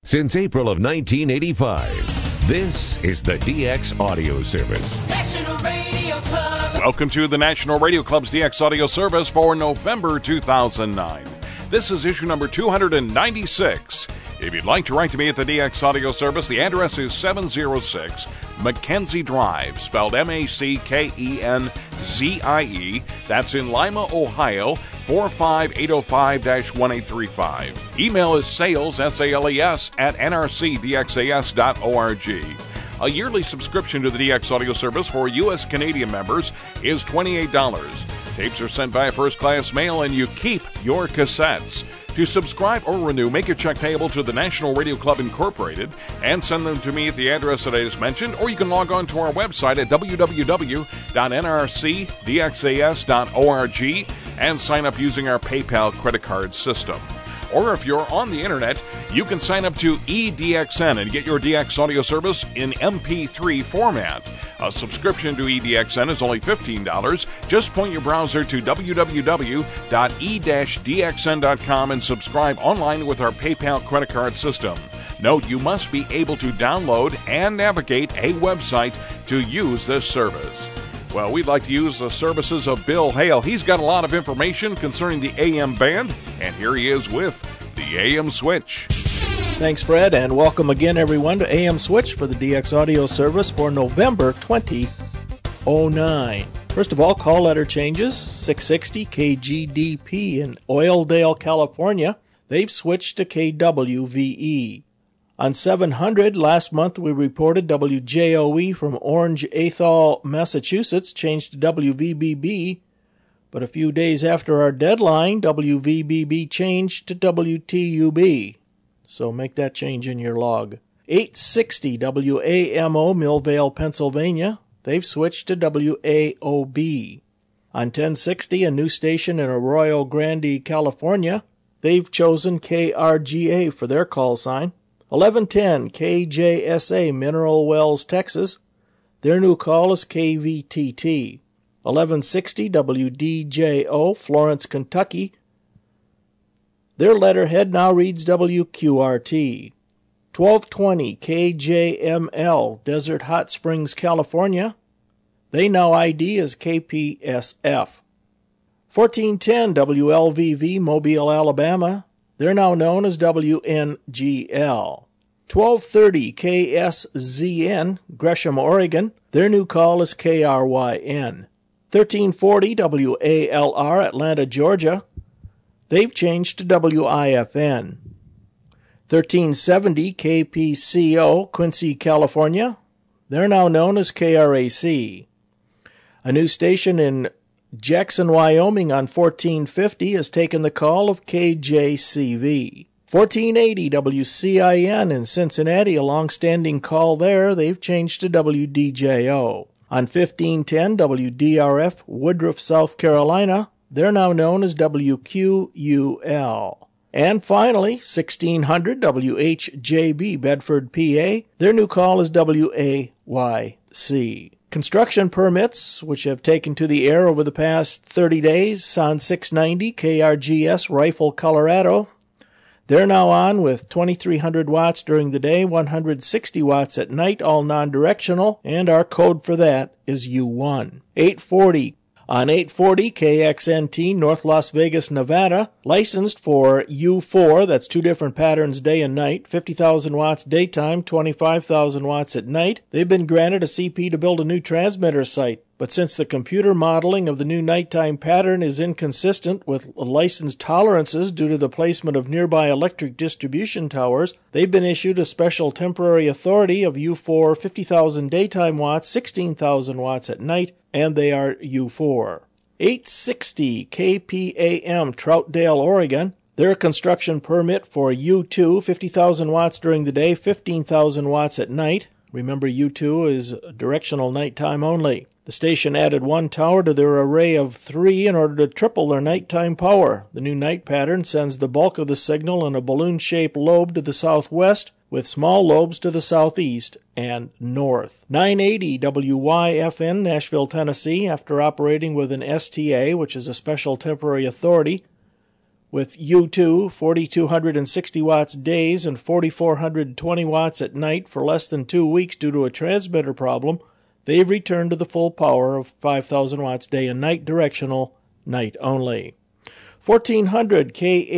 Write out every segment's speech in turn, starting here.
Since April of 1985, this is the DX Audio Service. National Radio Club. Welcome to the National Radio Club's DX Audio Service for November 2009. This is issue number 296. If you'd like to write to me at the DX Audio Service, the address is 706 Mackenzie Drive, spelled Mackenzie. That's in Lima, Ohio, 45805-1835. Email is sales, SALES, at nrcdxas.org. A yearly subscription to the DX Audio Service for U.S. Canadian members is $28. Tapes are sent via first-class mail, and you keep your cassettes. To subscribe or renew, make a check payable to the National Radio Club Incorporated and send them to me at the address that I just mentioned, or you can log on to our website at www.nrcdxas.org and sign up using our PayPal credit card system. Or if you're on the internet, you can sign up to EDXN and get your DX audio service in MP3 format. A subscription to EDXN is only $15. Just point your browser to www.e-dxn.com and subscribe online with our PayPal credit card system. Note, you must be able to download and navigate a website to use this service. Well, we'd like to use the services of Bill Hale. He's got a lot of information concerning the AM band, and here he is with the AM Switch. Thanks, Fred, and welcome again, everyone, to AM Switch for the DX Audio Service for November 2009. First of all, call letter changes. 660 KGDP in Oildale, California. They've switched to KWVE. On 700, last month we reported WJOE from Orange Athol, Massachusetts, changed to WVBB, but a few days after our deadline, WVBB changed to WTUB. So make that change in your log. 860 WAMO, Millvale, Pennsylvania. They've switched to WAOB. On 1060, a new station in Arroyo Grande, California. They've chosen KRGA for their call sign. 1110 KJSA, Mineral Wells, Texas. Their new call is KVTT. 1160 WDJO, Florence, Kentucky. Their letterhead now reads WQRT. 1220 KJML, Desert Hot Springs, California. They now ID as KPSF. 1410 WLVV, Mobile, Alabama. They're now known as WNGL. 1230 KSZN, Gresham, Oregon. Their new call is KRYN. 1340 WALR, Atlanta, Georgia. They've changed to WIFN. 1370 KPCO, Quincy, California. They're now known as KRAC. A new station in Jackson, Wyoming on 1450 has taken the call of KJCV. 1480 WCIN in Cincinnati, a long-standing call there. They've changed to WDJO. On 1510 WDRF, Woodruff, South Carolina. They're now known as WQUL. And finally, 1600 WHJB, Bedford, PA. Their new call is WAYC. Construction permits, which have taken to the air over the past 30 days, on 690 KRGS, Rifle, Colorado. They're now on with 2,300 watts during the day, 160 watts at night, all non-directional, and our code for that is U1. 840. On 840 KXNT, North Las Vegas, Nevada, licensed for U4, that's two different patterns day and night, 50,000 watts daytime, 25,000 watts at night. They've been granted a CP to build a new transmitter site, but since the computer modeling of the new nighttime pattern is inconsistent with licensed tolerances due to the placement of nearby electric distribution towers, they've been issued a special temporary authority of U4, 50,000 daytime watts, 16,000 watts at night, and they are U4. 860 KPAM, Troutdale, Oregon. Their construction permit for U2, 50,000 watts during the day, 15,000 watts at night. Remember, U2 is directional nighttime only. The station added one tower to their array of 3 in order to triple their nighttime power. The new night pattern sends the bulk of the signal in a balloon-shaped lobe to the southwest, with small lobes to the southeast and north. 980 WYFN, Nashville, Tennessee, after operating with an STA, which is a special temporary authority, with U2, 4,260 watts days and 4,420 watts at night for less than 2 weeks due to a transmitter problem, they've returned to the full power of 5,000 watts day and night directional, night only. 1400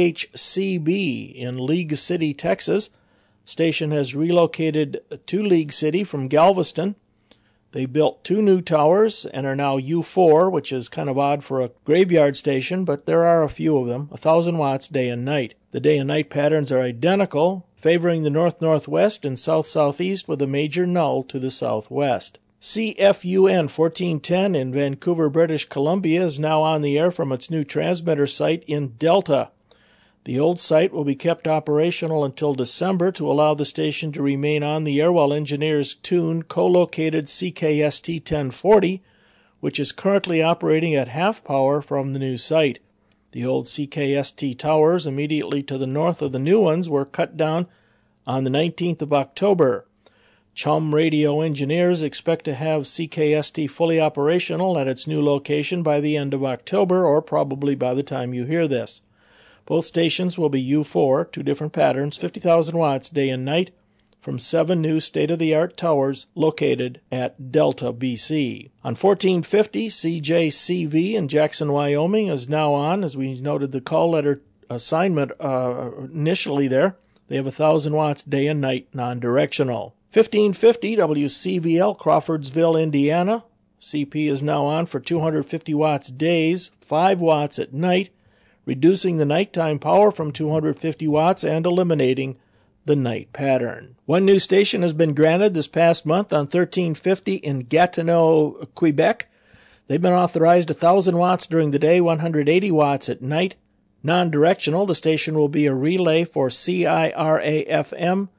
KHCB in League City, Texas. Station has relocated to League City from Galveston. They built 2 new towers and are now U4, which is kind of odd for a graveyard station, but there are a few of them, 1,000 watts day and night. The day and night patterns are identical, favoring the north-northwest and south-southeast with a major null to the southwest. CFUN 1410 in Vancouver, British Columbia is now on the air from its new transmitter site in Delta. The old site will be kept operational until December to allow the station to remain on the air while engineers tune co-located CKST 1040, which is currently operating at half power from the new site. The old CKST towers immediately to the north of the new ones were cut down on the 19th of October. Chum Radio engineers expect to have CKST fully operational at its new location by the end of October, or probably by the time you hear this. Both stations will be U4, 2 different patterns, 50,000 watts day and night, from 7 new state-of-the-art towers located at Delta, BC. On 1450, CJCV in Jackson, Wyoming is now on, as we noted the call letter assignment initially there. They have 1,000 watts day and night non-directional. 1550 WCVL, Crawfordsville, Indiana. CP is now on for 250 watts days, 5 watts at night, reducing the nighttime power from 250 watts and eliminating the night pattern. 1 new station has been granted this past month on 1350 in Gatineau, Quebec. They've been authorized 1,000 watts during the day, 180 watts at night. Non-directional, the station will be a relay for CIRA-FM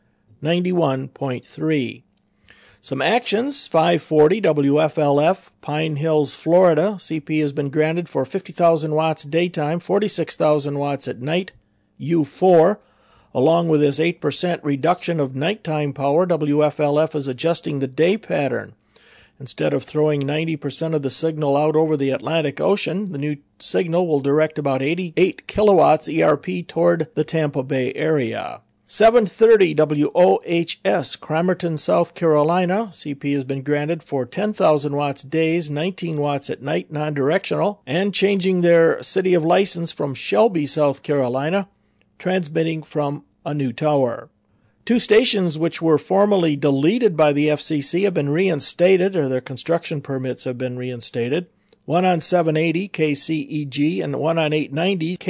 91.3. Some actions, 540 WFLF, Pine Hills, Florida. CP has been granted for 50,000 watts daytime, 46,000 watts at night, U4. Along with this 8% reduction of nighttime power, WFLF is adjusting the day pattern. Instead of throwing 90% of the signal out over the Atlantic Ocean, the new signal will direct about 88 kilowatts ERP toward the Tampa Bay area. 730 WOHS, Cramerton, South Carolina. CP has been granted for 10,000 watts days, 19 watts at night, non-directional, and changing their city of license from Shelby, South Carolina, transmitting from a new tower. 2 stations which were formally deleted by the FCC have been reinstated, or their construction permits have been reinstated. One on 780, KCEG, and one on 890,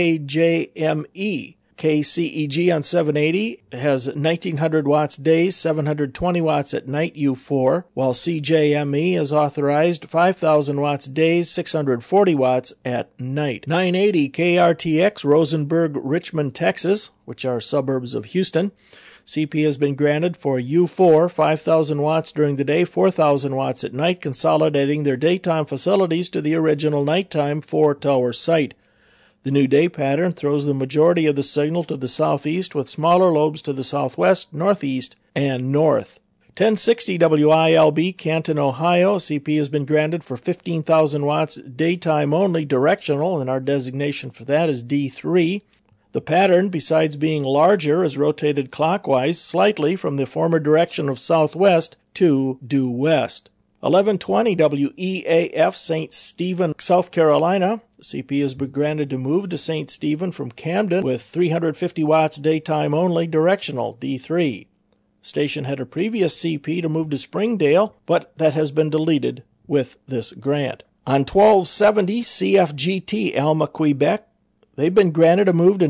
KJME. KCEG on 780 has 1,900 watts days, 720 watts at night, U4, while CJME is authorized 5,000 watts days, 640 watts at night. 980 KRTX, Rosenberg, Richmond, Texas, which are suburbs of Houston. CP has been granted for U4, 5,000 watts during the day, 4,000 watts at night, consolidating their daytime facilities to the original nighttime 4-tower site. The new day pattern throws the majority of the signal to the southeast with smaller lobes to the southwest, northeast, and north. 1060 WILB, Canton, Ohio. CP has been granted for 15,000 watts daytime only directional, and our designation for that is D3. The pattern, besides being larger, is rotated clockwise slightly from the former direction of southwest to due west. 1120 WEAF, St. Stephen, South Carolina. CP has been granted to move to St. Stephen from Camden with 350 watts daytime only directional, D3. Station had a previous CP to move to Springdale, but that has been deleted with this grant. On 1270 CFGT, Alma, Quebec, they've been granted a move to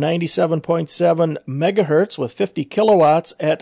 97.7 megahertz with 50 kilowatts at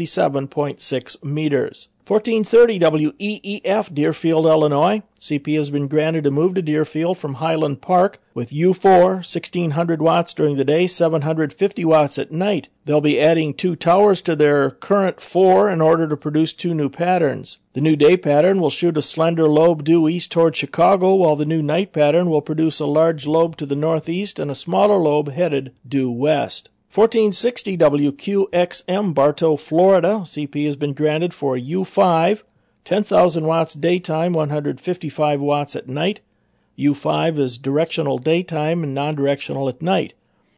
77.6 meters. 1430 WEEF, Deerfield, Illinois. CP has been granted a move to Deerfield from Highland Park with U4, 1,600 watts during the day, 750 watts at night. They'll be adding 2 towers to their current 4 in order to produce 2 new patterns. The new day pattern will shoot a slender lobe due east toward Chicago, while the new night pattern will produce a large lobe to the northeast and a smaller lobe headed due west. 1460 WQXM, Bartow, Florida. CP has been granted for U5, 10,000 watts daytime, 155 watts at night. U5 is directional daytime and non-directional at night.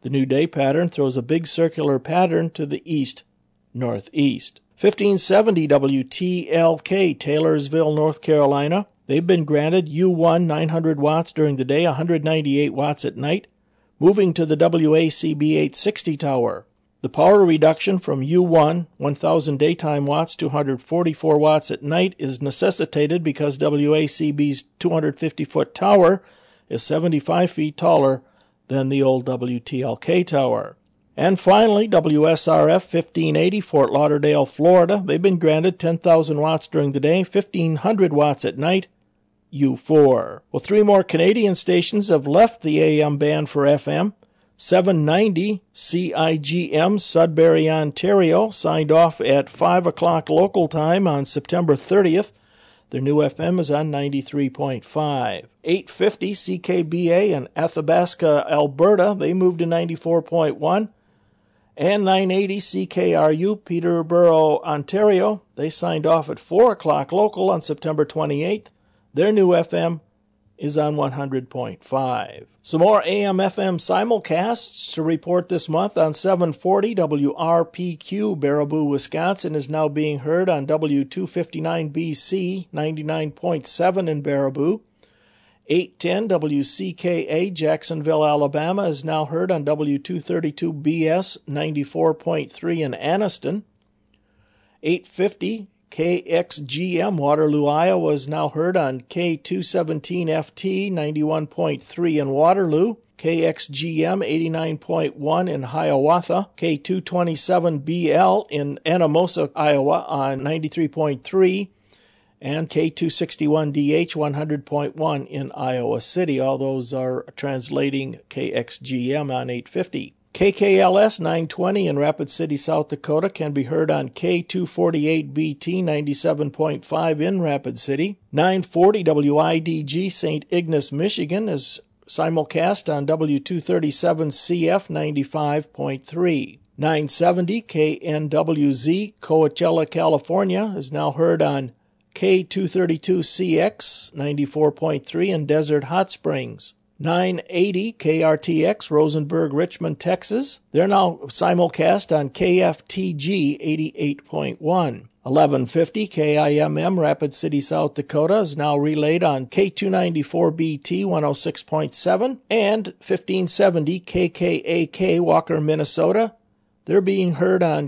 The new day pattern throws a big circular pattern to the east-northeast. 1570 WTLK, Taylorsville, North Carolina. They've been granted U1 900 watts during the day, 198 watts at night, moving to the WACB 860 tower. The power reduction from U1, 1000 daytime watts to 144 watts at night, is necessitated because WACB's 250-foot tower is 75 feet taller than the old WTLK tower. And finally, WSRF 1580, Fort Lauderdale, Florida. They've been granted 10,000 watts during the day, 1,500 watts at night, U4. Well, 3 more Canadian stations have left the AM band for FM. 790 CIGM, Sudbury, Ontario, signed off at 5 o'clock local time on September 30th. Their new FM is on 93.5. 850 CKBA in Athabasca, Alberta. They moved to 94.1. And 980 CKRU, Peterborough, Ontario. They signed off at 4 o'clock local on September 28th. Their new FM is on 100.5. Some more AM/FM simulcasts to report this month. On 740 WRPQ, Baraboo, Wisconsin, is now being heard on W259BC, 99.7 in Baraboo. 810 WCKA, Jacksonville, Alabama, is now heard on W232BS, 94.3 in Anniston. 850 KXGM, Waterloo, Iowa, is now heard on K217FT, 91.3 in Waterloo. KXGM, 89.1 in Hiawatha. K227BL in Anamosa, Iowa, on 93.3. And K261DH, 100.1 in Iowa City. All those are translating KXGM on 850. KKLS 920 in Rapid City, South Dakota can be heard on K248BT 97.5 in Rapid City. 940 WIDG St. Ignace, Michigan is simulcast on W237CF 95.3. 970 KNWZ Coachella, California is now heard on K232CX 94.3 in Desert Hot Springs. 980 KRTX, Rosenberg, Richmond, Texas. They're now simulcast on KFTG 88.1. 1150 KIMM, Rapid City, South Dakota, is now relayed on K294BT 106.7. And 1570 KKAK, Walker, Minnesota. They're being heard on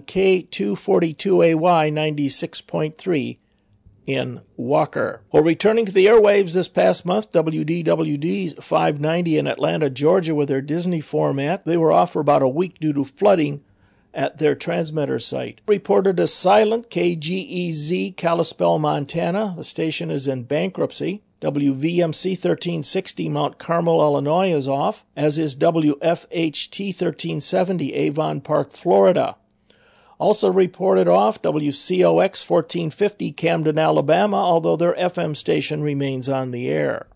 K242AY 96.3. in Walker. Well, returning to the airwaves this past month, WDWD 590 in Atlanta, Georgia, with their Disney format. They were off for about a week due to flooding at their transmitter site. Reported as silent, KGEZ, Kalispell, Montana. The station is in bankruptcy. WVMC 1360, Mount Carmel, Illinois, is off, as is WFHT 1370, Avon Park, Florida. Also reported off, WCOX 1450, Camden, Alabama, although their FM station remains on the air.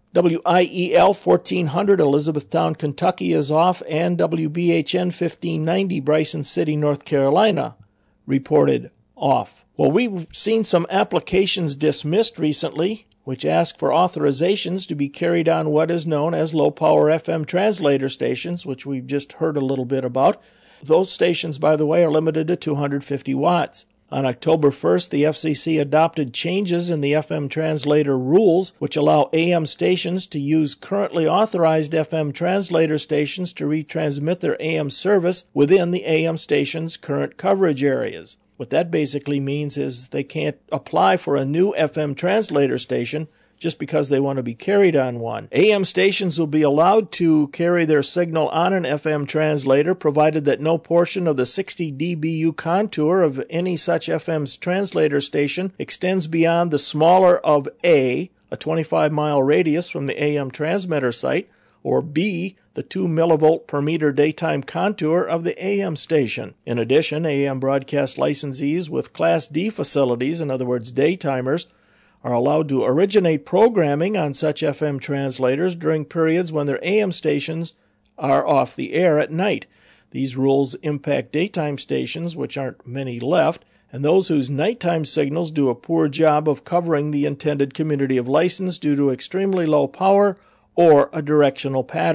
WIEL 1400, Elizabethtown, Kentucky, is off, and WBHN 1590, Bryson City, North Carolina, reported off. Well, we've seen some applications dismissed recently, which ask for authorizations to be carried on what is known as low-power FM translator stations, which we've just heard a little bit about. Those stations, by the way, are limited to 250 watts. On October 1st, the FCC adopted changes in the FM translator rules, which allow AM stations to use currently authorized FM translator stations to retransmit their AM service within the AM station's current coverage areas. What that basically means is they can't apply for a new FM translator station just because they want to be carried on one. AM stations will be allowed to carry their signal on an FM translator, provided that no portion of the 60 dBu contour of any such FM's translator station extends beyond the smaller of A 25-mile radius from the AM transmitter site, or B, the 2 millivolt per meter daytime contour of the AM station. In addition, AM broadcast licensees with Class D facilities, in other words, daytimers, are allowed to originate programming on such FM translators during periods when their AM stations are off the air at night. These rules impact daytime stations, which aren't many left, and those whose nighttime signals do a poor job of covering the intended community of license due to extremely low power or a directional pattern.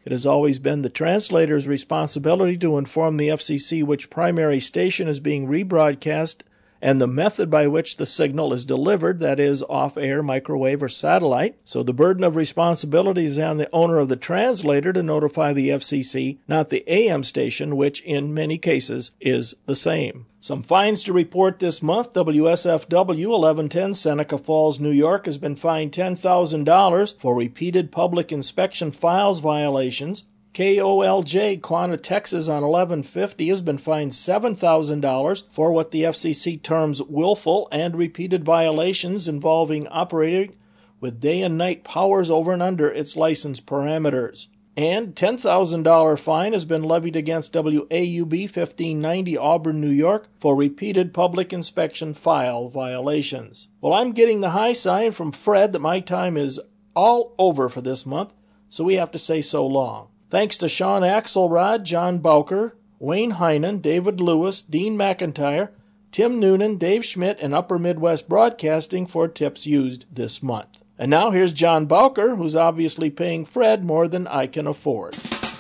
It has always been the translator's responsibility to inform the FCC which primary station is being rebroadcast and the method by which the signal is delivered, that is, off-air, microwave, or satellite. So the burden of responsibility is on the owner of the translator to notify the FCC, not the AM station, which in many cases is the same. Some fines to report this month. WSFW 1110 Seneca Falls, New York has been fined $10,000 for repeated public inspection files violations. KOLJ Quanah, Texas on 1150 has been fined $7,000 for what the FCC terms willful and repeated violations involving operating with day and night powers over and under its license parameters. And $10,000 fine has been levied against WAUB 1590 Auburn, New York for repeated public inspection file violations. Well, I'm getting the high sign from Fred that my time is all over for this month, so we have to say so long. Thanks to Sean Axelrod, John Bowker, Wayne Heinen, David Lewis, Dean McIntyre, Tim Noonan, Dave Schmidt, and Upper Midwest Broadcasting for tips used this month. And now here's John Bowker, who's obviously paying Fred more than I can afford.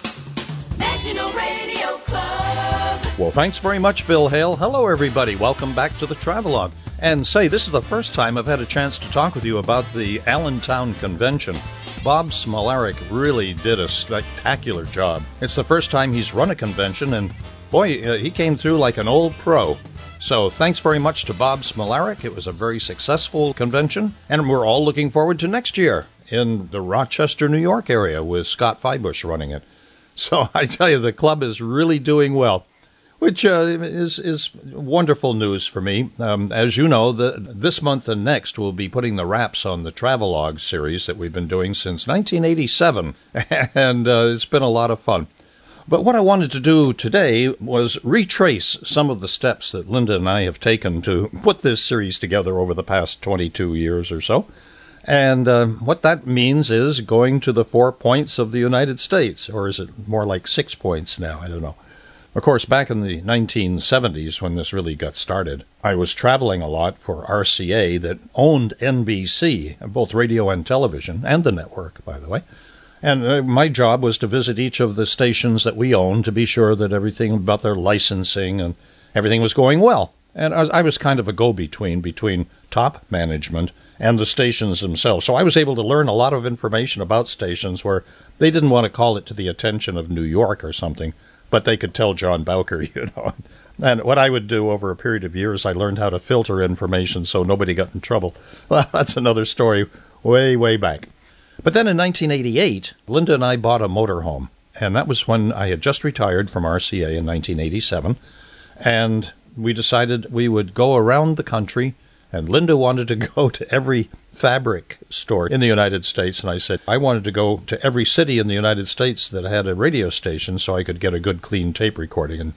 National Radio Club. Well, thanks very much, Bill Hale. Hello, everybody. Welcome back to the Travelogue. And say, this is the first time I've had a chance to talk with you about the Allentown Convention. Bob Smolarek really did a spectacular job. It's the first time he's run a convention, and boy, he came through like an old pro. So thanks very much to Bob Smolarek. It was a very successful convention, and we're all looking forward to next year in the Rochester, New York area with Scott Feibusch running it. So I tell you, the club is really doing well, which is wonderful news for me. As you know, this month and next we'll be putting the wraps on the Travelogue series that we've been doing since 1987, and it's been a lot of fun. But what I wanted to do today was retrace some of the steps that Linda and I have taken to put this series together over the past 22 years or so. And what that means is going to the 4 points of the United States, or is it more like 6 points now? I don't know. Of course, back in the 1970s, when this really got started, I was traveling a lot for RCA that owned NBC, both radio and television, and the network, by the way. And my job was to visit each of the stations that we owned to be sure that everything about their licensing and everything was going well. And I was kind of a go-between between top management and the stations themselves. So I was able to learn a lot of information about stations where they didn't want to call it to the attention of New York or something, but they could tell John Bowker, you know. And what I would do over a period of years, I learned how to filter information so nobody got in trouble. Well, that's another story way, way back. But then in 1988, Linda and I bought a motorhome, and that was when I had just retired from RCA in 1987, and we decided we would go around the country, and Linda wanted to go to every fabric store in the United States, and I said I wanted to go to every city in the United States that had a radio station so I could get a good clean tape recording. And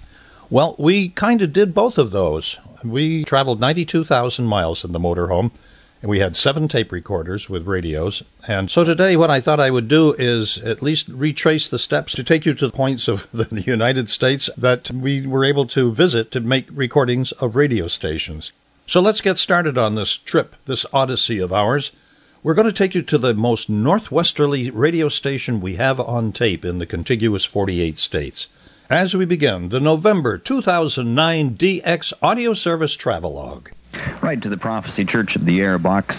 well, we kind of did both of those. We traveled 92,000 miles in the motorhome, and we had 7 tape recorders with radios. And so today what I thought I would do is at least retrace the steps to take you to the points of the United States that we were able to visit to make recordings of radio stations. So let's get started on this trip, this odyssey of ours. We're going to take you to the most northwesterly radio station we have on tape in the contiguous 48 states. As we begin the November 2009 DX Audio Service Travelogue. Right to the Prophecy Church of the Air, Box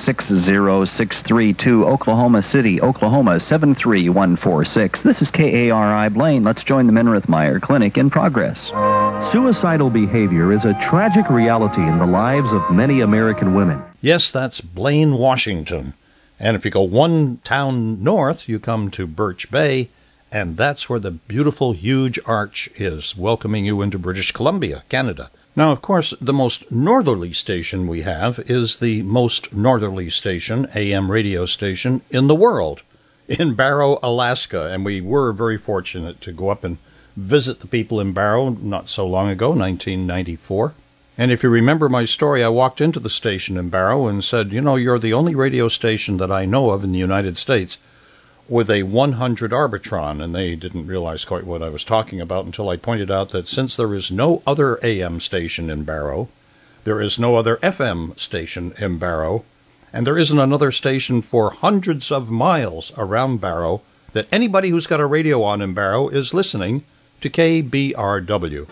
60632, Oklahoma City, Oklahoma 73146. This is KARI Blaine. Let's join the Minirth Meyer Clinic in progress. Suicidal behavior is a tragic reality in the lives of many American women. Yes, that's Blaine, Washington. And if you go one town north, you come to Birch Bay, and that's where the beautiful, huge arch is, welcoming you into British Columbia, Canada. Now, of course, the most northerly station we have is the most northerly station, AM radio station, in the world, in Barrow, Alaska. And we were very fortunate to go up and visit the people in Barrow not so long ago, 1994. And if you remember my story, I walked into the station in Barrow and said, you know, you're the only radio station that I know of in the United States with a 100 Arbitron, and they didn't realize quite what I was talking about until I pointed out that since there is no other AM station in Barrow, there is no other FM station in Barrow, and there isn't another station for hundreds of miles around Barrow, that anybody who's got a radio on in Barrow is listening to KBRW.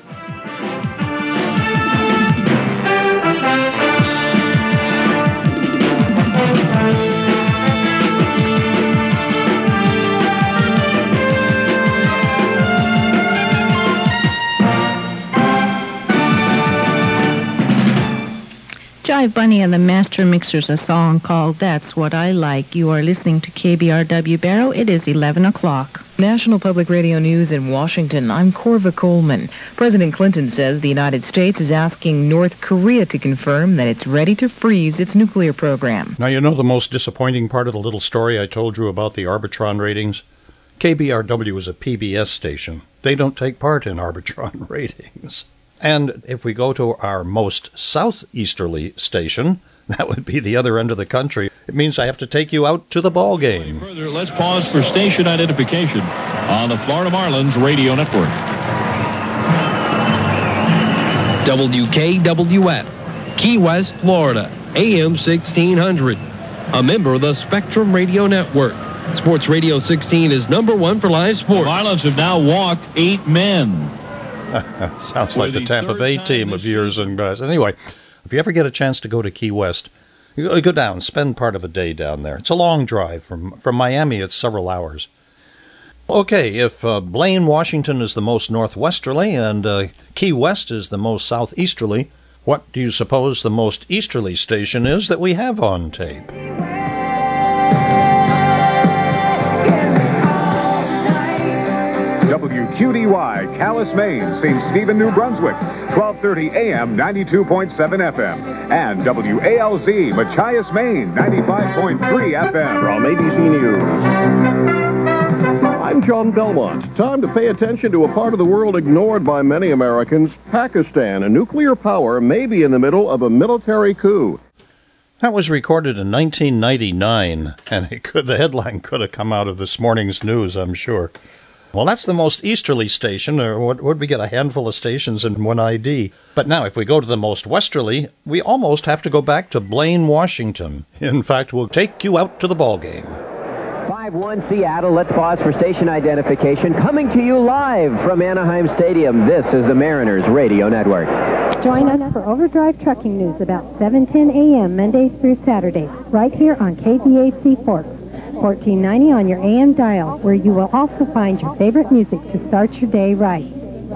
Jive Bunny and the Master Mixers, a song called That's What I Like. You are listening to KBRW Barrow. It is 11 o'clock. National Public Radio News in Washington. I'm Corva Coleman. President Clinton says the United States is asking North Korea to confirm that it's ready to freeze its nuclear program. Now, you know the most disappointing part of the little story I told you about the Arbitron ratings? KBRW is a PBS station. They don't take part in Arbitron ratings. And if we go to our most southeasterly station, that would be the other end of the country. It means I have to take you out to the ball game. Further, let's pause for station identification on the Florida Marlins Radio Network. WKWF, Key West, Florida, AM 1600. A member of the Spectrum Radio Network. Sports Radio 16 is number one for live sports. The Marlins have now walked 8 men. Sounds like the Tampa Bay team of years and guys. Anyway, if you ever get a chance to go to Key West, you go down, spend part of a day down there. It's a long drive. From Miami, it's several hours. Okay, if Blaine, Washington is the most northwesterly and Key West is the most southeasterly, what do you suppose the most easterly station is that we have on tape? WQDY, Calais, Maine, St. Stephen, New Brunswick, 1230 AM, 92.7 FM, and WALZ, Machias, Maine, 95.3 FM. From ABC News, I'm John Belmont. Time to pay attention to a part of the world ignored by many Americans, Pakistan. A nuclear power may be in the middle of a military coup. That was recorded in 1999, and the headline could have come out of this morning's news, I'm sure. Well, that's the most easterly station, or what would we get, a handful of stations in one ID. But now, if we go to the most westerly, we almost have to go back to Blaine, Washington. In fact, we'll take you out to the ball game. 5-1 Seattle, let's pause for station identification. Coming to you live from Anaheim Stadium, this is the Mariners Radio Network. Join us for Overdrive Trucking News about 7:10 a.m. Mondays through Saturdays, right here on KBAC Forks. 1490 on your AM dial, where you will also find your favorite music to start your day right.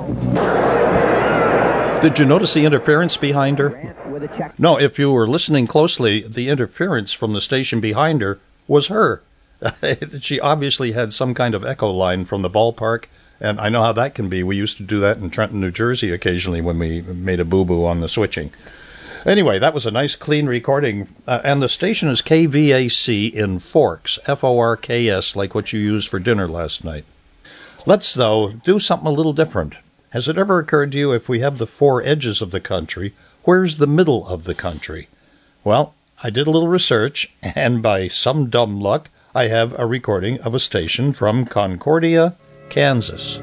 Did you notice the interference behind her? No, if you were listening closely, the interference from the station behind her was her. She obviously had some kind of echo line from the ballpark, and I know how that can be. We used to do that in Trenton, New Jersey occasionally when we made a boo-boo on the switching. Anyway, that was a nice, clean recording. And the station is KVAC in Forks, F-O-R-K-S, like what you used for dinner last night. Let's, though, do something a little different. Has it ever occurred to you, if we have the four edges of the country, where's the middle of the country? Well, I did a little research, and by some dumb luck, I have a recording of a station from Concordia, Kansas.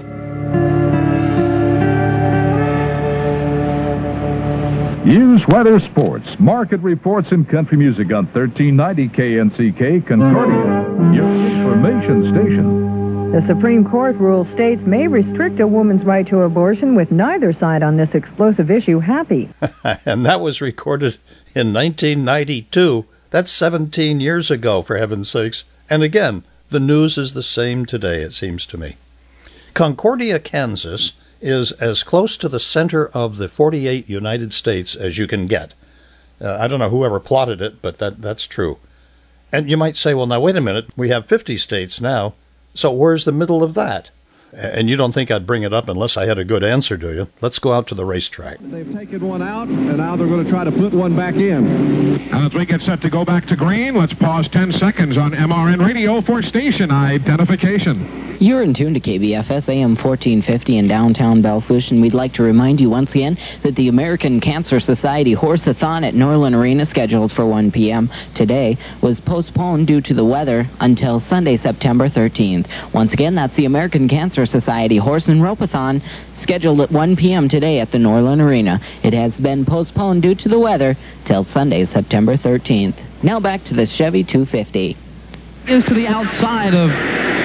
News, weather, sports, market reports, and country music on 1390 KNCK Concordia, your information station. The Supreme Court rule states may restrict a woman's right to abortion, with neither side on this explosive issue happy. And that was recorded in 1992. That's 17 years ago, for heaven's sakes. And again, the news is the same today, it seems to me. Concordia, Kansas is as close to the center of the 48 United States as you can get. I don't know whoever plotted it, but that's true. And you might say, well, now, wait a minute. We have 50 states now, so where's the middle of that? And you don't think I'd bring it up unless I had a good answer, do you? Let's go out to the racetrack. They've taken one out, and now they're going to try to put one back in. As we get set to go back to green, let's pause 10 seconds on MRN Radio for station identification. You're in tune to KBFS AM 1450 in downtown Belfouche, and we'd like to remind you once again that the American Cancer Society Horse-a-thon at Norland Arena, scheduled for 1 p.m. today, was postponed due to the weather until Sunday, September 13th. Once again, that's the American Cancer Society Horse and Rope-a-thon, scheduled at 1 p.m. today at the Norland Arena. It has been postponed due to the weather till Sunday, September 13th. Now back to the Chevy 250. Is to the outside of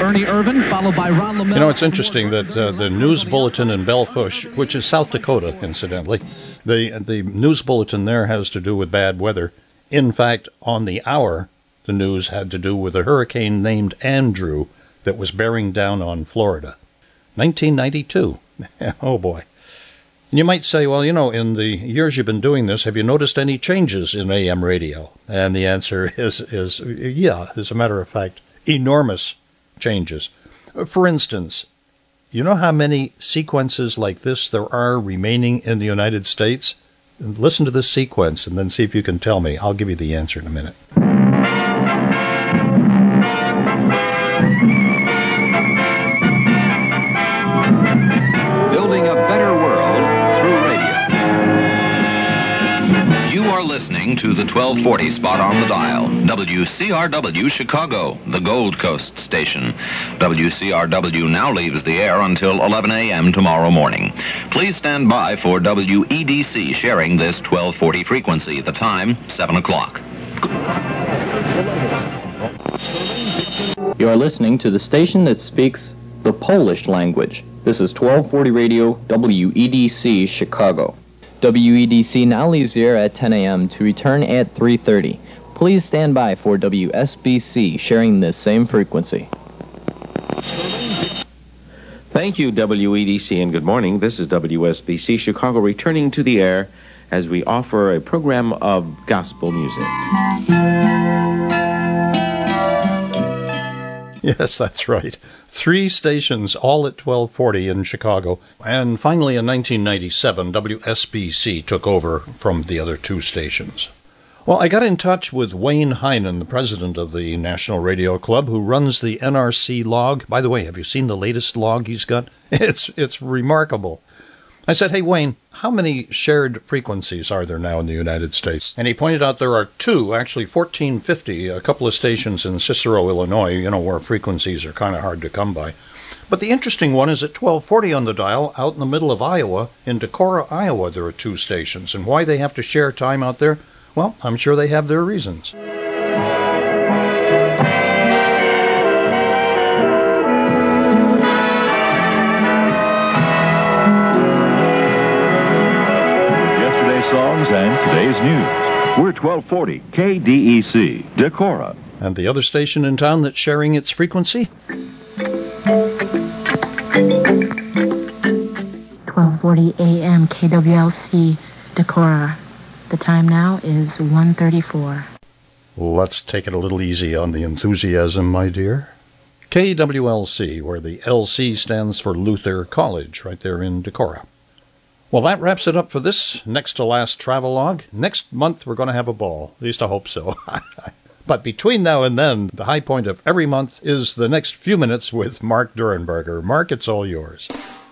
Ernie Irvin, followed by Ron Lamell. You know, it's interesting that the news bulletin in Belfush, which is South Dakota, incidentally, the news bulletin there has to do with bad weather. In fact, on the hour, the news had to do with a hurricane named Andrew that was bearing down on Florida. 1992. Oh, boy. And you might say, well, you know, in the years you've been doing this, have you noticed any changes in AM radio? And the answer is yeah, as a matter of fact, enormous changes. For instance, you know how many sequences like this there are remaining in the United States? Listen to this sequence and then see if you can tell me. I'll give you the answer in a minute. Building a better world through radio. You are listening to the 1240 spot on the dial. WCRW Chicago, the Gold Coast station. WCRW now leaves the air until 11 a.m. tomorrow morning. Please stand by for WEDC sharing this 1240 frequency. The time, 7 o'clock. You are listening to the station that speaks the Polish language. This is 1240 Radio, WEDC Chicago. WEDC now leaves the air at 10 a.m. to return at 3:30. Please stand by for WSBC sharing this same frequency. Thank you, WEDC, and good morning. This is WSBC Chicago returning to the air as we offer a program of gospel music. Yes, that's right. 3 stations, all at 1240 in Chicago. And finally, in 1997, WSBC took over from the other 2 stations. Well, I got in touch with Wayne Heinen, the president of the National Radio Club, who runs the NRC log. By the way, have you seen the latest log he's got? It's remarkable. I said, hey, Wayne, how many shared frequencies are there now in the United States? And he pointed out there are 2, actually 1450, a couple of stations in Cicero, Illinois, you know, where frequencies are kind of hard to come by. But the interesting one is at 1240 on the dial, out in the middle of Iowa, in Decorah, Iowa, there are 2 stations. And why they have to share time out there? Well, I'm sure they have their reasons. Songs and today's news. We're 1240 KDEC, Decorah. And the other station in town that's sharing its frequency? 1240 AM KWLC, Decorah. The time now is 1:34. Let's take it a little easy on the enthusiasm, my dear. KWLC, where the LC stands for Luther College, right there in Decorah. Well, that wraps it up for this next to last travelogue. Next month, we're going to have a ball. At least I hope so. But between now and then, the high point of every month is the next few minutes with Mark Durenberger. Mark, it's all yours.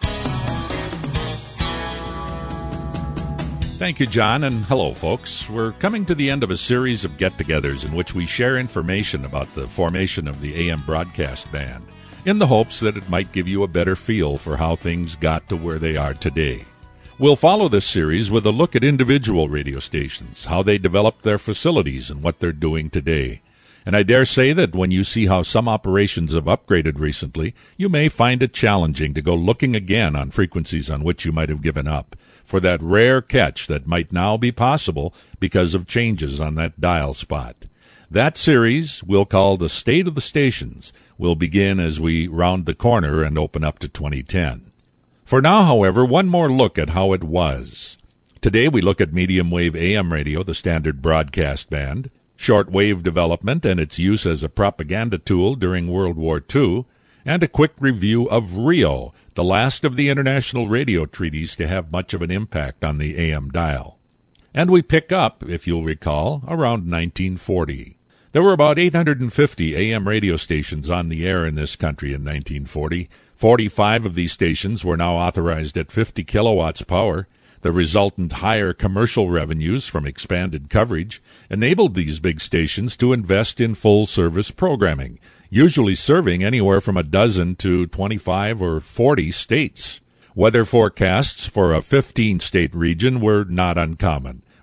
Thank you, John, and hello, folks. We're coming to the end of a series of get-togethers in which we share information about the formation of the AM broadcast band, in the hopes that it might give you a better feel for how things got to where they are today. We'll follow this series with a look at individual radio stations, how they developed their facilities, and what they're doing today. And I dare say that when you see how some operations have upgraded recently, you may find it challenging to go looking again on frequencies on which you might have given up, for that rare catch that might now be possible because of changes on that dial spot. That series we'll call The State of the Stations will begin as we round the corner and open up to 2010. For now, however, one more look at how it was. Today we look at medium wave AM radio, the standard broadcast band, shortwave development and its use as a propaganda tool during World War II, and a quick review of RIO, the last of the international radio treaties to have much of an impact on the AM dial. And we pick up, if you'll recall, around 1940. There were about 850 AM radio stations on the air in this country in 1940. 45 of these stations were now authorized at 50 kilowatts power. The resultant higher commercial revenues from expanded coverage enabled these big stations to invest in full-service programming, usually serving anywhere from a dozen to 25 or 40 states. Weather forecasts for a 15-state region were not uncommon,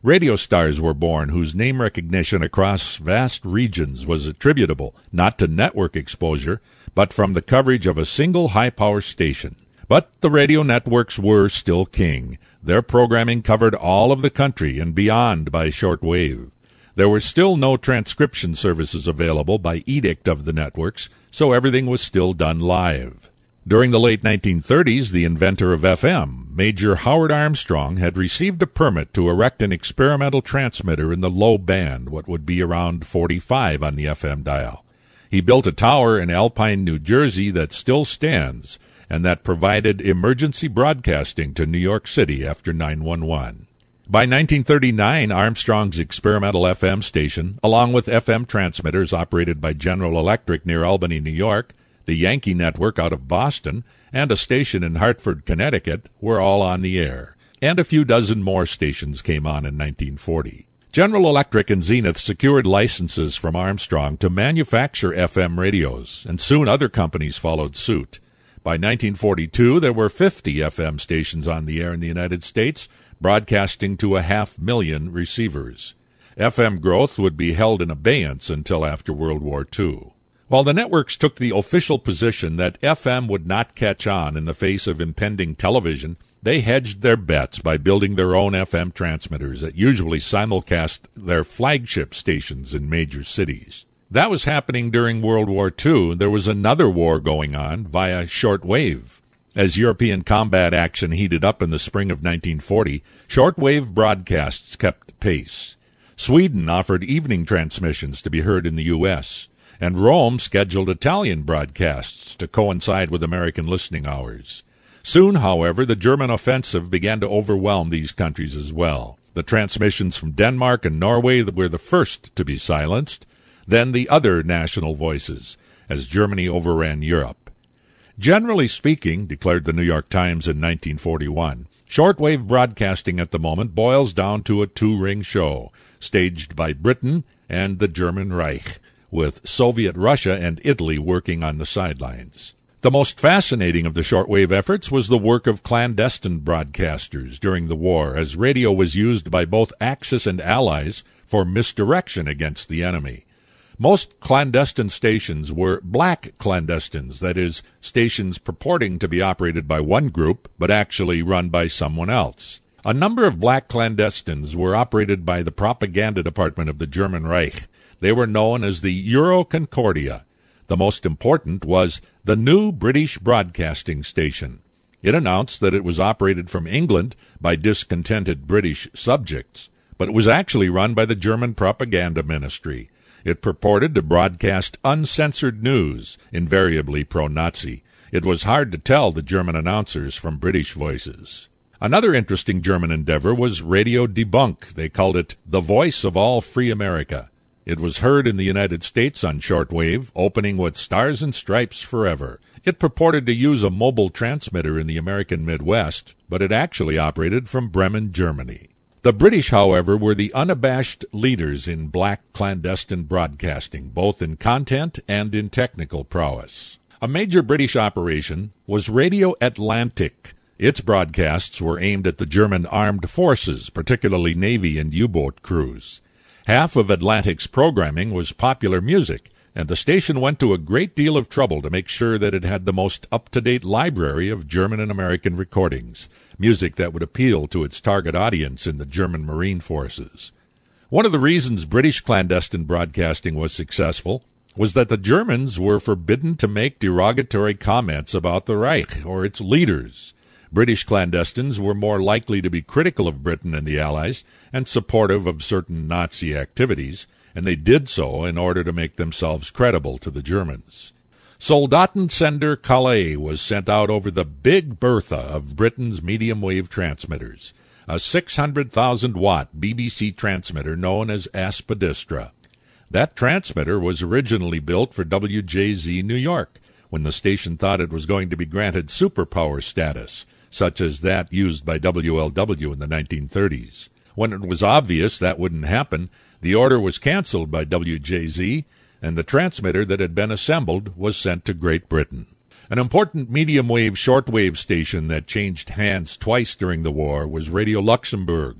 Radio stars were born whose name recognition across vast regions was attributable not to network exposure, but from the coverage of a single high-power station. But the radio networks were still king. Their programming covered all of the country and beyond by shortwave. There were still no transcription services available by edict of the networks, so everything was still done live. During the late 1930s, the inventor of FM, Major Howard Armstrong, had received a permit to erect an experimental transmitter in the low band, what would be around 45 on the FM dial. He built a tower in Alpine, New Jersey that still stands, and that provided emergency broadcasting to New York City after 9/11. By 1939, Armstrong's experimental FM station, along with FM transmitters operated by General Electric near Albany, New York, the Yankee Network out of Boston, and a station in Hartford, Connecticut, were all on the air, and a few dozen more stations came on in 1940. General Electric and Zenith secured licenses from Armstrong to manufacture FM radios, and soon other companies followed suit. By 1942, there were 50 FM stations on the air in the United States, broadcasting to 500,000 receivers. FM growth would be held in abeyance until after World War II. While the networks took the official position that FM would not catch on in the face of impending television, they hedged their bets by building their own FM transmitters that usually simulcast their flagship stations in major cities. That was happening during World War II. There was another war going on via shortwave. As European combat action heated up in the spring of 1940, shortwave broadcasts kept pace. Sweden offered evening transmissions to be heard in the U.S., and Rome scheduled Italian broadcasts to coincide with American listening hours. Soon, however, the German offensive began to overwhelm these countries as well. The transmissions from Denmark and Norway were the first to be silenced, then the other national voices, as Germany overran Europe. Generally speaking, declared the New York Times in 1941, shortwave broadcasting at the moment boils down to a two-ring show, staged by Britain and the German Reich, with Soviet Russia and Italy working on the sidelines. The most fascinating of the shortwave efforts was the work of clandestine broadcasters during the war, as radio was used by both Axis and Allies for misdirection against the enemy. Most clandestine stations were black clandestines, that is, stations purporting to be operated by one group, but actually run by someone else. A number of black clandestines were operated by the propaganda department of the German Reich. They were known as the Euro Concordia. The most important was the New British Broadcasting Station. It announced that it was operated from England by discontented British subjects, but it was actually run by the German propaganda ministry. It purported to broadcast uncensored news, invariably pro-Nazi. It was hard to tell the German announcers from British voices. Another interesting German endeavor was Radio Debunk. They called it the voice of all free America. It was heard in the United States on shortwave, opening with Stars and Stripes Forever. It purported to use a mobile transmitter in the American Midwest, but it actually operated from Bremen, Germany. The British, however, were the unabashed leaders in black clandestine broadcasting, both in content and in technical prowess. A major British operation was Radio Atlantic. Its broadcasts were aimed at the German armed forces, particularly Navy and U-boat crews. Half of Atlantic's programming was popular music, and the station went to a great deal of trouble to make sure that it had the most up-to-date library of German and American recordings, music that would appeal to its target audience in the German Marine Forces. One of the reasons British clandestine broadcasting was successful was that the Germans were forbidden to make derogatory comments about the Reich or its leaders. British clandestines were more likely to be critical of Britain and the Allies and supportive of certain Nazi activities, and they did so in order to make themselves credible to the Germans. Soldatensender Calais was sent out over the Big Bertha of Britain's medium-wave transmitters, a 600,000-watt BBC transmitter known as Aspidistra. That transmitter was originally built for WJZ New York, when the station thought it was going to be granted superpower status, such as that used by WLW in the 1930s. When it was obvious that wouldn't happen, the order was canceled by WJZ, and the transmitter that had been assembled was sent to Great Britain. An important medium-wave shortwave station that changed hands twice during the war was Radio Luxembourg.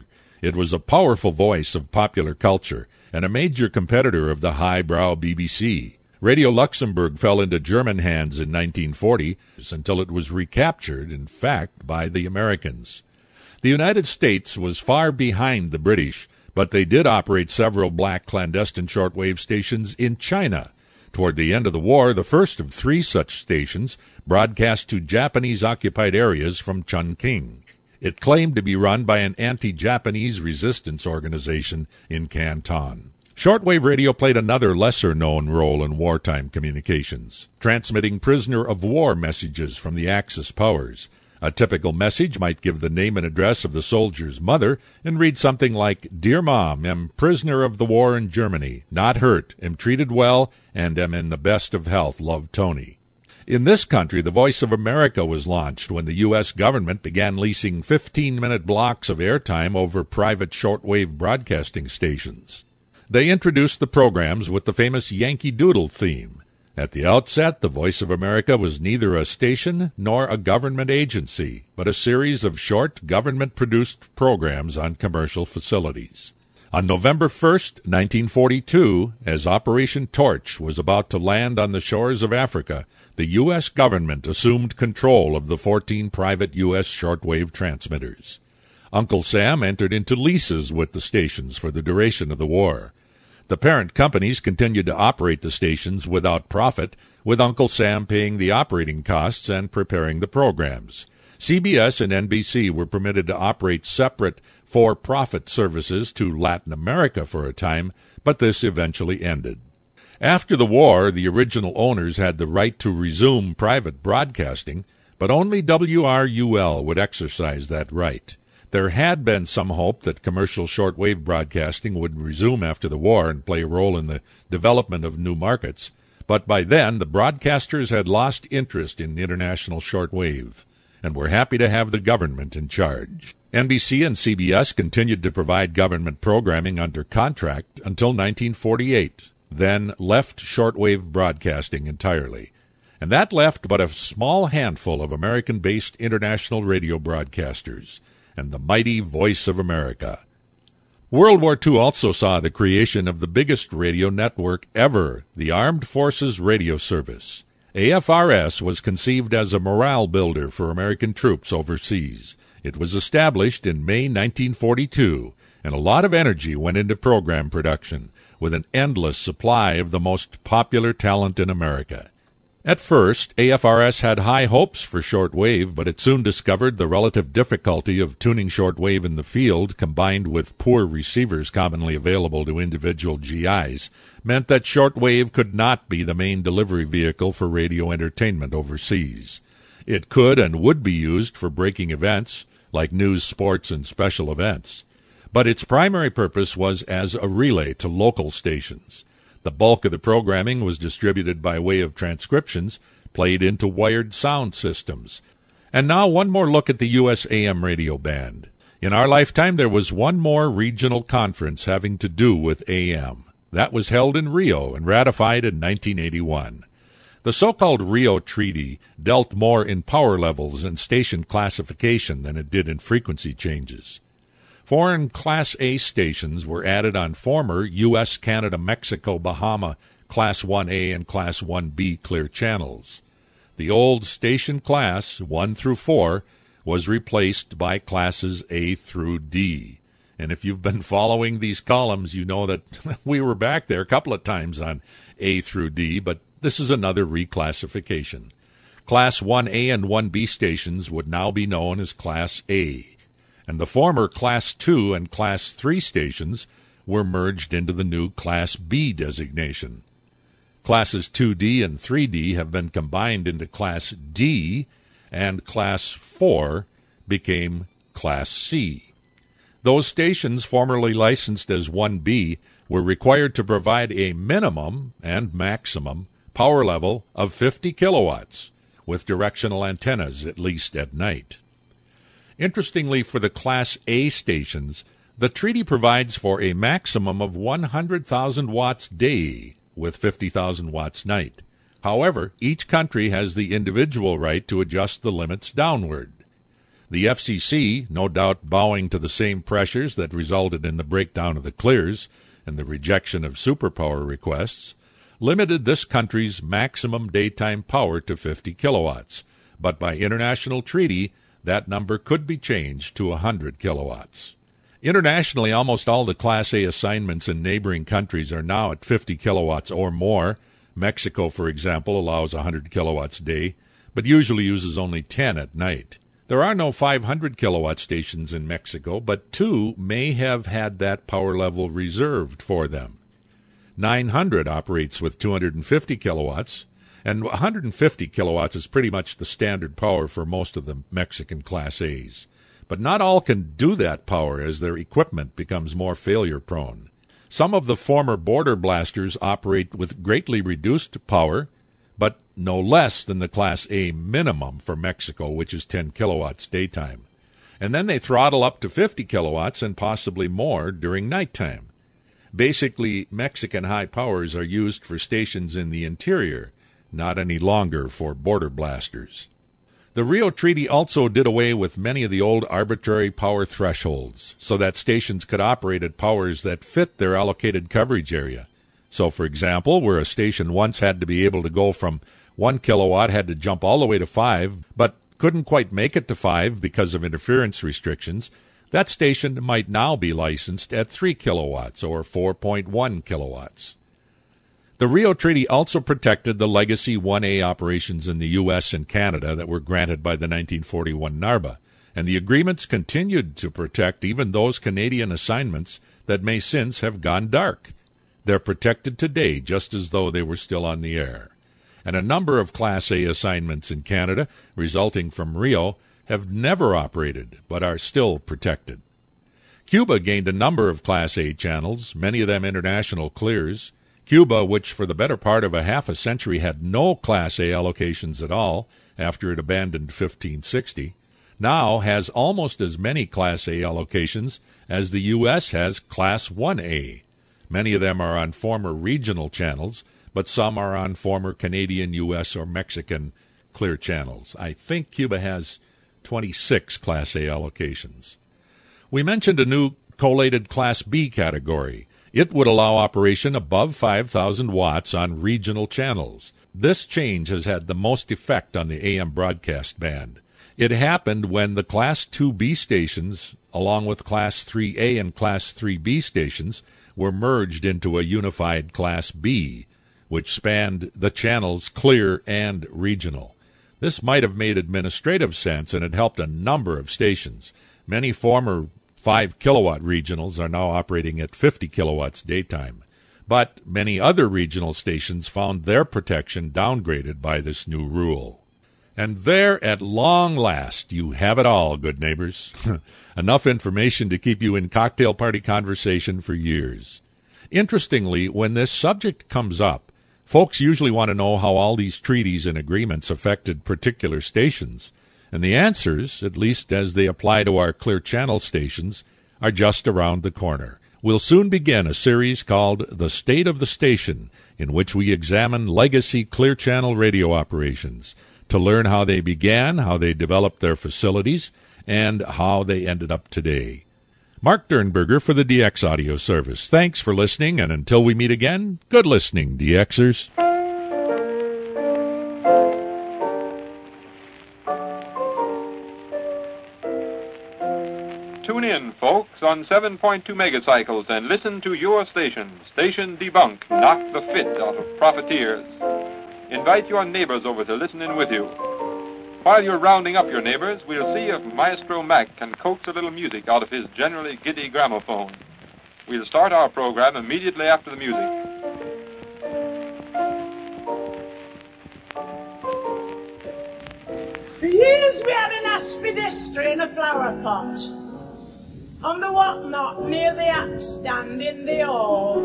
It was a powerful voice of popular culture and a major competitor of the highbrow BBC. Radio Luxembourg fell into German hands in 1940 until it was recaptured, in fact, by the Americans. The United States was far behind the British, but they did operate several black clandestine shortwave stations in China. Toward the end of the war, the first of 3 such stations broadcast to Japanese-occupied areas from Chongqing. It claimed to be run by an anti-Japanese resistance organization in Canton. Shortwave radio played another lesser-known role in wartime communications, transmitting prisoner-of-war messages from the Axis powers. A typical message might give the name and address of the soldier's mother and read something like, "Dear Mom, am prisoner of the war in Germany, not hurt, am treated well, and am in the best of health, love Tony." In this country, the Voice of America was launched when the U.S. government began leasing 15-minute blocks of airtime over private shortwave broadcasting stations. They introduced the programs with the famous Yankee Doodle theme. At the outset, the Voice of America was neither a station nor a government agency, but a series of short, government-produced programs on commercial facilities. On November 1st, 1942, as Operation Torch was about to land on the shores of Africa, the U.S. government assumed control of the 14 private U.S. shortwave transmitters. Uncle Sam entered into leases with the stations for the duration of the war. The parent companies continued to operate the stations without profit, with Uncle Sam paying the operating costs and preparing the programs. CBS and NBC were permitted to operate separate for-profit services to Latin America for a time, but this eventually ended. After the war, the original owners had the right to resume private broadcasting, but only WRUL would exercise that right. There had been some hope that commercial shortwave broadcasting would resume after the war and play a role in the development of new markets, but by then the broadcasters had lost interest in international shortwave and were happy to have the government in charge. NBC and CBS continued to provide government programming under contract until 1948, then left shortwave broadcasting entirely. And that left but a small handful of American-based international radio broadcasters, and the mighty Voice of America. World War II also saw the creation of the biggest radio network ever, the Armed Forces Radio Service. AFRS was conceived as a morale builder for American troops overseas. It was established in May 1942, and a lot of energy went into program production, with an endless supply of the most popular talent in America. At first, AFRS had high hopes for shortwave, but it soon discovered the relative difficulty of tuning shortwave in the field, combined with poor receivers commonly available to individual GIs, meant that shortwave could not be the main delivery vehicle for radio entertainment overseas. It could and would be used for breaking events, like news, sports, and special events. But its primary purpose was as a relay to local stations. The bulk of the programming was distributed by way of transcriptions, played into wired sound systems. And now one more look at the U.S. AM radio band. In our lifetime, there was one more regional conference having to do with AM. That was held in Rio and ratified in 1981. The so-called Rio Treaty dealt more in power levels and station classification than it did in frequency changes. Foreign Class A stations were added on former U.S., Canada, Mexico, Bahama Class 1A and Class 1B clear channels. The old station class, 1 through 4, was replaced by classes A through D. And if you've been following these columns, you know that we were back there a couple of times on A through D, but this is another reclassification. Class 1A and 1B stations would now be known as Class A, and the former Class 2 and Class 3 stations were merged into the new Class B designation. Classes 2D and 3D have been combined into Class D, and Class 4 became Class C. Those stations formerly licensed as 1B were required to provide a minimum and maximum power level of 50 kilowatts, with directional antennas, at least at night. Interestingly, for the Class A stations, the treaty provides for a maximum of 100,000 watts day with 50,000 watts night. However, each country has the individual right to adjust the limits downward. The FCC, no doubt bowing to the same pressures that resulted in the breakdown of the clears and the rejection of superpower requests, limited this country's maximum daytime power to 50 kilowatts, but by international treaty, that number could be changed to 100 kilowatts. Internationally, almost all the Class A assignments in neighboring countries are now at 50 kilowatts or more. Mexico, for example, allows 100 kilowatts a day, but usually uses only 10 at night. There are no 500 kilowatt stations in Mexico, but 2 may have had that power level reserved for them. 900 operates with 250 kilowatts, and 150 kilowatts is pretty much the standard power for most of the Mexican Class A's. But not all can do that power as their equipment becomes more failure-prone. Some of the former border blasters operate with greatly reduced power, but no less than the Class A minimum for Mexico, which is 10 kilowatts daytime. And then they throttle up to 50 kilowatts and possibly more during nighttime. Basically, Mexican high powers are used for stations in the interior, not any longer for border blasters. The Rio Treaty also did away with many of the old arbitrary power thresholds, so that stations could operate at powers that fit their allocated coverage area. So, for example, where a station once had to be able to go from 1 kilowatt, had to jump all the way to 5, but couldn't quite make it to 5 because of interference restrictions, that station might now be licensed at 3 kilowatts or 4.1 kilowatts. The Rio Treaty also protected the legacy 1A operations in the U.S. and Canada that were granted by the 1941 NARBA, and the agreements continued to protect even those Canadian assignments that may since have gone dark. They're protected today just as though they were still on the air. And a number of Class A assignments in Canada, resulting from Rio, have never operated but are still protected. Cuba gained a number of Class A channels, many of them international clears. Cuba, which for the better part of a half a century had no Class A allocations at all after it abandoned 1560, now has almost as many Class A allocations as the U.S. has Class 1A. Many of them are on former regional channels, but some are on former Canadian, U.S., or Mexican clear channels. I think Cuba has 26 Class A allocations. We mentioned a new collated Class B category. It would allow operation above 5,000 watts on regional channels. This change has had the most effect on the AM broadcast band. It happened when the Class 2B stations, along with Class 3A and Class 3B stations, were merged into a unified Class B, which spanned the channels clear and regional. This might have made administrative sense, and it helped a number of stations. Many former 5-kilowatt regionals are now operating at 50 kilowatts daytime. But many other regional stations found their protection downgraded by this new rule. And there, at long last, you have it all, good neighbors. Enough information to keep you in cocktail party conversation for years. Interestingly, when this subject comes up, folks usually want to know how all these treaties and agreements affected particular stations. And the answers, at least as they apply to our Clear Channel stations, are just around the corner. We'll soon begin a series called The State of the Station, in which we examine legacy Clear Channel radio operations to learn how they began, how they developed their facilities, and how they ended up today. Mark Dernberger for the DX Audio Service. Thanks for listening, and until we meet again, good listening, DXers. Tune in, folks, on 7.2 megacycles and listen to your station. Station Debunk. Knock the fit out of profiteers. Invite your neighbors over to listen in with you. While you're rounding up your neighbors, we'll see if Maestro Mac can coax a little music out of his generally giddy gramophone. We'll start our program immediately after the music. For years we had an aspidistra in a flower pot on the whatnot near the hat stand in the hall.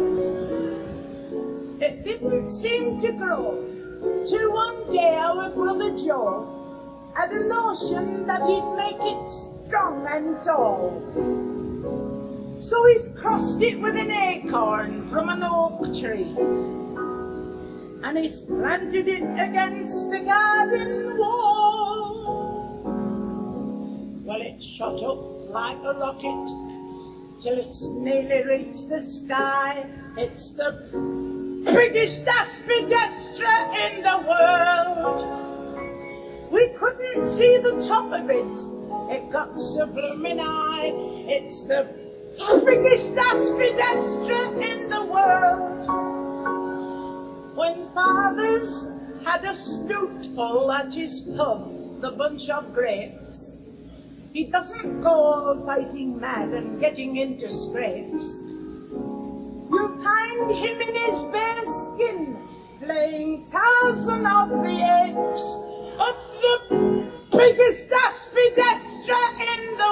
It didn't seem to grow till one day our brother Joe had a notion that he'd make it strong and tall. So he's crossed it with an acorn from an oak tree, and he's planted it against the garden wall. Well, It shot up like a rocket till it's nearly reached the sky. It's the biggest aspidestra in the world. We couldn't see the top of it. It got so blooming high. It's the biggest aspidestra in the world. When father's had a snootful at his pub, the bunch of grapes, he doesn't go all fighting mad and getting into scrapes. You'll find him in his bare skin, playing Tarzan of the Apes, up the biggest aspidestra in the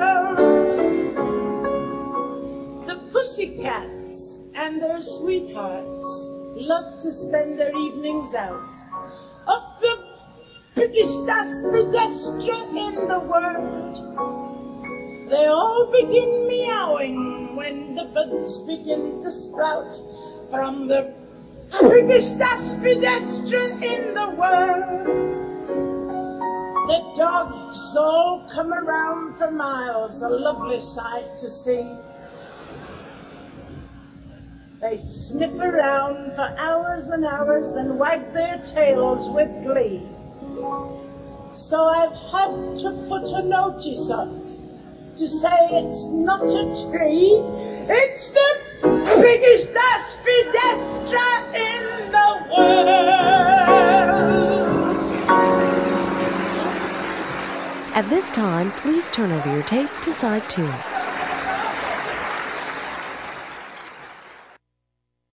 world. The pussycats and their sweethearts love to spend their evenings out, up the biggest aspidestra in the world. They all begin meowing when the buds begin to sprout from the biggest aspidestra in the world. The dogs all come around for miles, a lovely sight to see. They sniff around for hours and hours and wag their tails with glee. So I've had to put a notice up to say it's not a tree, it's the biggest aspidestra in the world. At this time, please turn over your tape to side 2.